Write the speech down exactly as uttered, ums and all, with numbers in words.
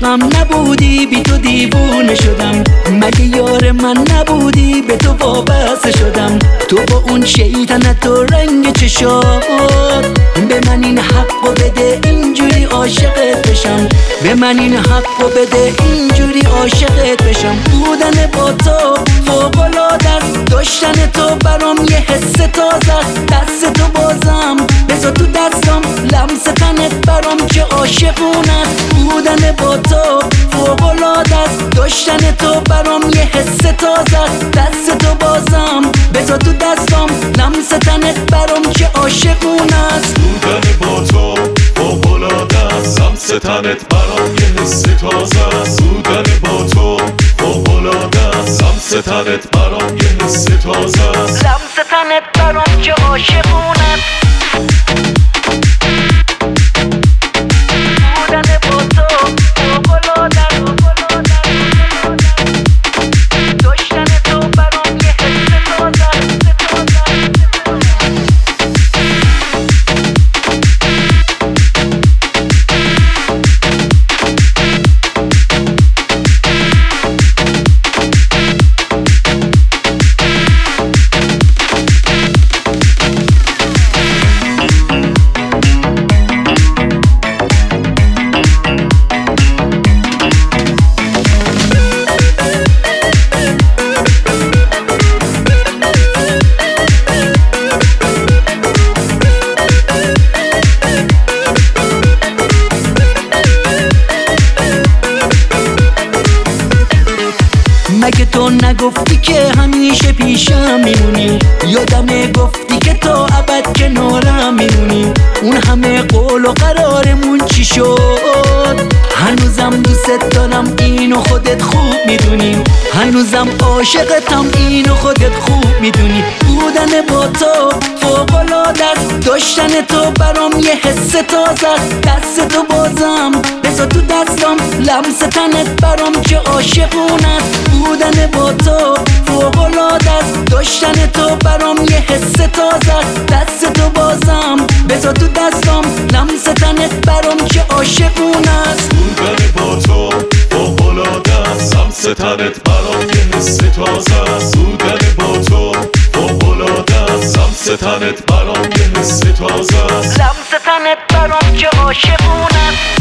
عاشقم نبودی، بی تو دیوونه شدم. مگه یار من نبودی، به تو وابسته شدم. تو با اون شیطنت و رنگ چشات، به من این حقو بده اینجوری عاشقت بشم. به من این حقو بده اینجوری عاشقت بشم. بودن با تو فوق‌العاده است، داشتن تو برام یه حس تازه است. دست تو بازم بذار تو دستم، لمس تنت برام چه عاشقونه است. بودن با تو فوق‌العاده است، داشتن تو برام یه حس تازه است. دست تو بازم بذار تو دستم، لمس تنت برام چه عاشقونه است. بودن با تو فوق‌العاده است، لمس تنت برام یه حس تازه است. بودن با تو فوق‌العاده است، لمس تنت برام یه حس تازه است. لمس تنت برام چه عاشقونه است. بودن با تو فوق‌العاده است، داشتن تو برام یه حس تازه است. مگه تو نگفتی که همیشه پیشم میمونی؟ یادمه گفتی که تا ابد کنارم میمونی. اون همه قول و قرارمون چی شد؟ هنوزم دوست دارم، اینو خودت خوب میدونی. هنوزم عاشقتم، اینو خودت خوب میدونی. بودن با تو فوق‌العاده است، داشتن تو برام یه حس تازه است. دست تو بازم بذار تو دستم، لمس تنت برام چه عاشقونه است. بودن با تو فوق‌العاده است، داشتن تو برام یه حس تازه است. دست تو بازم بذار تو دستم، لمس تنت برام چه عاشقونه است. بودن با تو فوق‌العاده است، لمس تنت برام یه حس تازه است. بودن با تو فوق‌العاده است، لمس تنت برام یه حس تازه است. لمس تنت برام چه عاشقونه است.